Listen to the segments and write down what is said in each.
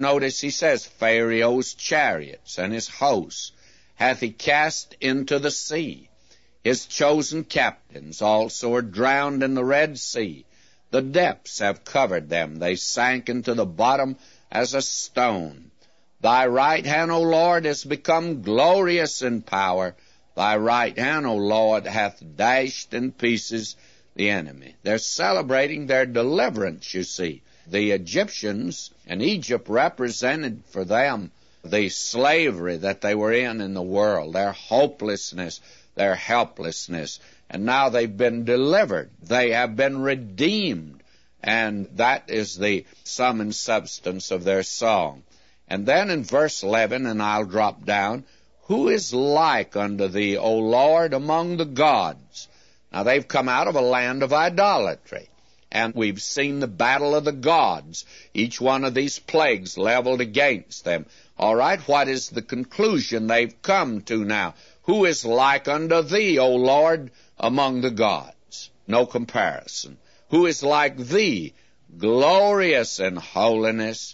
Notice he says, Pharaoh's chariots and his hosts hath he cast into the sea. His chosen captains also are drowned in the Red Sea. The depths have covered them. They sank into the bottom as a stone. Thy right hand, O Lord, is become glorious in power. Thy right hand, O Lord, hath dashed in pieces the enemy. They're celebrating their deliverance, you see. The Egyptians and Egypt represented for them the slavery that they were in the world, their hopelessness, their helplessness. And now they've been delivered. They have been redeemed. And that is the sum and substance of their song. And then in verse 11, and I'll drop down, who is like unto thee, O Lord, among the gods? Now they've come out of a land of idolatry. And we've seen the battle of the gods, each one of these plagues leveled against them. All right, what is the conclusion they've come to now? Who is like unto thee, O Lord, among the gods? No comparison. Who is like thee, glorious in holiness,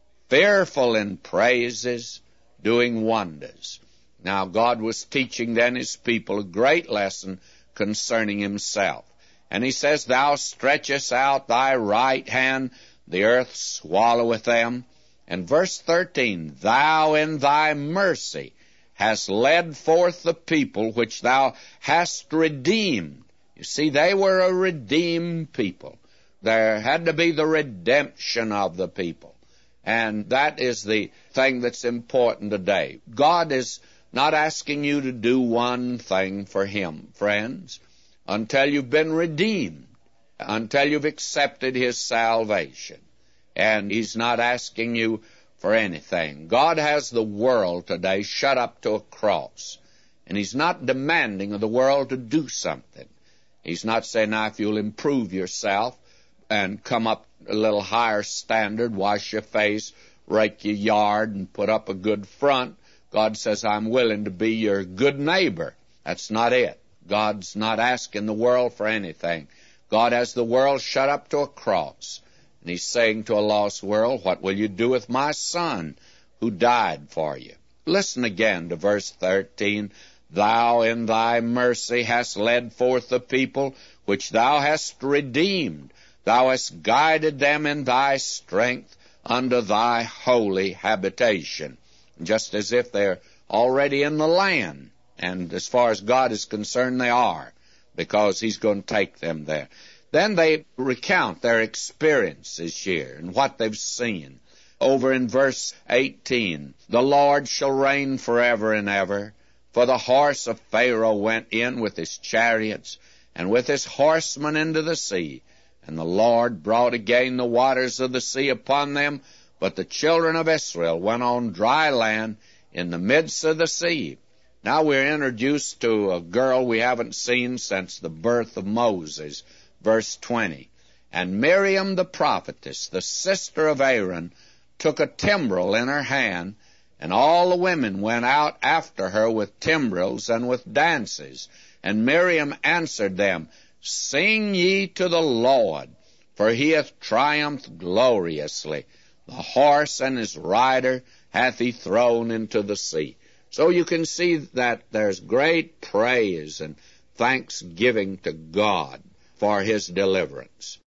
fearful in praises, doing wonders? Now God was teaching then his people a great lesson concerning himself. And he says, Thou stretchest out thy right hand, the earth swalloweth them. And verse 13, Thou in thy mercy hast led forth the people which thou hast redeemed. You see, they were a redeemed people. There had to be the redemption of the people. And that is the thing that's important today. God is not asking you to do one thing for him, friends, until you've been redeemed, until you've accepted his salvation. And he's not asking you for anything. God has the world today shut up to a cross, and he's not demanding of the world to do something. He's not saying, now, if you'll improve yourself and come up a little higher standard, wash your face, rake your yard, and put up a good front, God says, I'm willing to be your good neighbor. That's not it. God's not asking the world for anything. God has the world shut up to a cross. And he's saying to a lost world, what will you do with my son who died for you? Listen again to verse 13. Thou in thy mercy hast led forth the people which thou hast redeemed. Thou hast guided them in thy strength unto thy holy habitation. Just as if they're already in the land. And as far as God is concerned, they are, because he's going to take them there. Then they recount their experiences here and what they've seen. Over in verse 18, the Lord shall reign forever and ever. For the horse of Pharaoh went in with his chariots and with his horsemen into the sea. And the Lord brought again the waters of the sea upon them. But the children of Israel went on dry land in the midst of the sea. Now we're introduced to a girl we haven't seen since the birth of Moses. Verse 20, And Miriam the prophetess, the sister of Aaron, took a timbrel in her hand, and all the women went out after her with timbrels and with dances. And Miriam answered them, Sing ye to the Lord, for he hath triumphed gloriously. The horse and his rider hath he thrown into the sea. So you can see that there's great praise and thanksgiving to God for his deliverance.